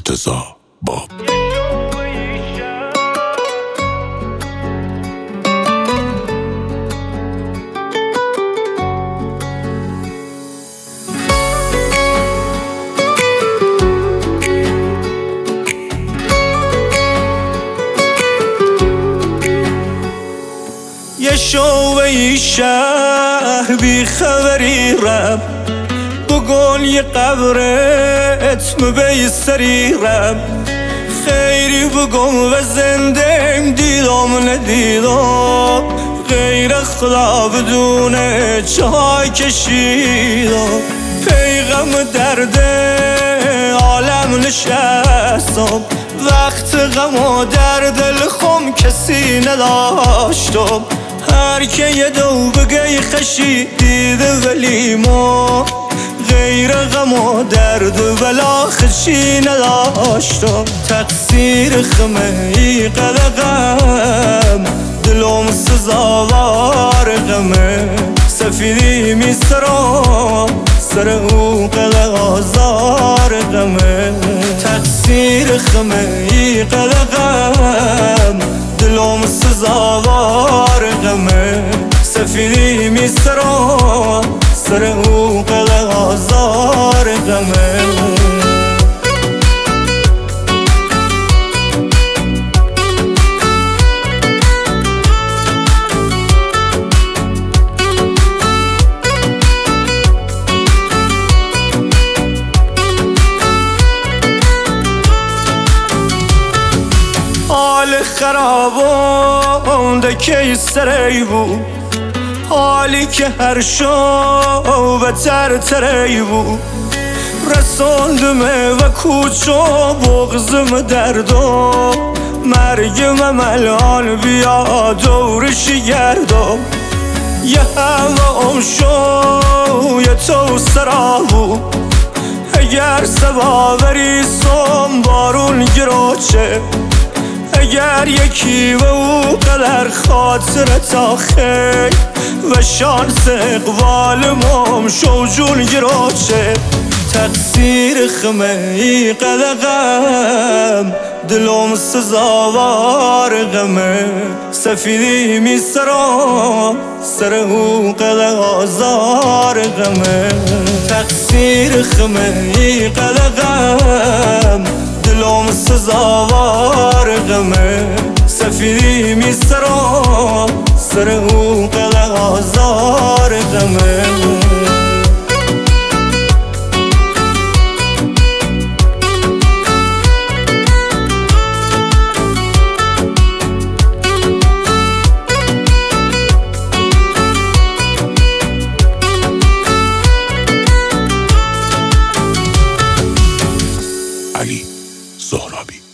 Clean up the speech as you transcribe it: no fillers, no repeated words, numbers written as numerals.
مرتضی باب. یه شوه شهر بی خبری رم بگل یه قبرت مبی سری رم خیری بگم و زندم دیدم ندیدم غیر خدا بدون چای کشیدم پیغم درد عالم نشستم وقت غم و در دل خم کسی نداشتم هر که یه دو بگی خشی دیده ولی ما غیر غم و درد ولا خشی نداشتم تقصیر خمه ای قلقم دلم سزاوار غمه سفیدی می سرم سر او قلق آزار غمه تقصیر خمه ای قلقم دلم سزاوار غمه سفیدی می سرم سر او قلق آزار غمه حال خرابم دکی سری بود حالی که هر شو بتر تری بود رساندمه و کوچو بغزم دردو مرگم الان بیا دورشی گردو یه هوا شو یه تو سرا بود اگر سباوری سم بارون گروچه اگر یکی و او قدر خاطرت آخه و شانس اقبال مام شو جون گروچه تقصیر خمه ای قلقم دلم سزاوار غمه سفیدی می سرم سر او قلق آزار غمه تقصیر خمه ای قلقم دلم سزاوار غمه سفیدی می سرم سر او قلق آزار غمه علی زهرابی.